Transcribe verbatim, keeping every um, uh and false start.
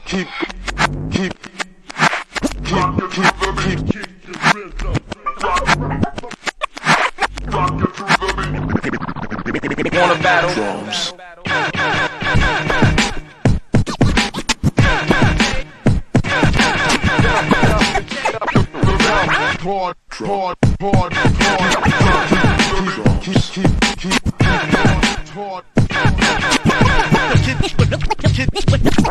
keep, keep, keep, keep, keep, keep your rhythm. Rock, rock it through the beat. Wanna battle? Drums. Pod, pod, pod, pod, keep, keep, keep, keep, pod, pod, keep, keep, keep.